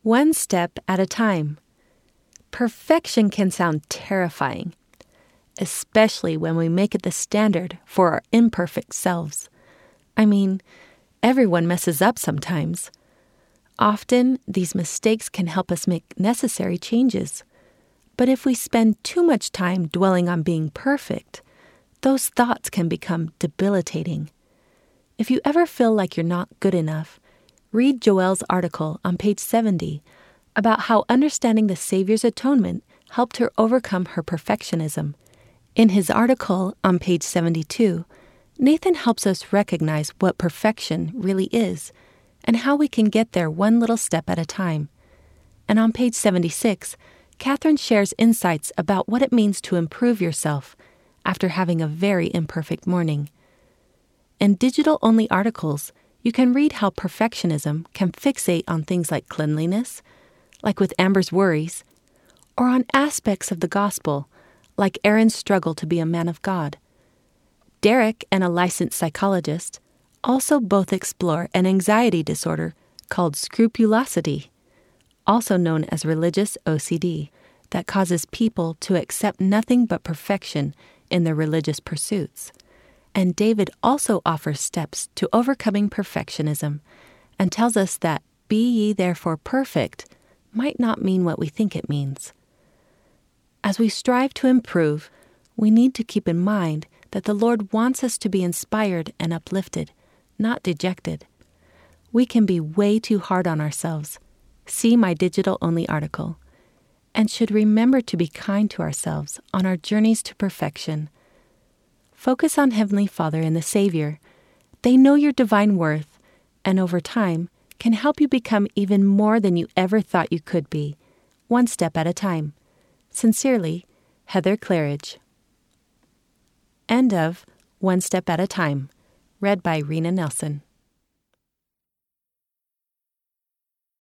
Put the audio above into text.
One step at a time. Perfection can sound terrifying, especially when we make it the standard for our imperfect selves. I mean, everyone messes up sometimes. Often, these mistakes can help us make necessary changes. But if we spend too much time dwelling on being perfect, those thoughts can become debilitating. If you ever feel like you're not good enough, read Joelle's article on page 70 about how understanding the Savior's atonement helped her overcome her perfectionism. In his article on page 72, Nathan helps us recognize what perfection really is and how we can get there one little step at a time. And on page 76, Catherine shares insights about what it means to improve yourself after having a very imperfect morning. In digital-only articles, you can read how perfectionism can fixate on things like cleanliness, like with Amber's worries, or on aspects of the gospel, like Aaron's struggle to be a man of God. Derek and a licensed psychologist also both explore an anxiety disorder called scrupulosity, also known as religious OCD, that causes people to accept nothing but perfection in their religious pursuits. And David also offers steps to overcoming perfectionism and tells us that "be ye therefore perfect" might not mean what we think it means. As we strive to improve, we need to keep in mind that the Lord wants us to be inspired and uplifted, not dejected. We can be way too hard on ourselves. See my digital-only article. And should remember to be kind to ourselves on our journeys to perfection. Focus on Heavenly Father and the Savior. They know your divine worth, and over time can help you become even more than you ever thought you could be, one step at a time. Sincerely, Heather Claridge. End of One Step at a Time, read by Rena Nelson.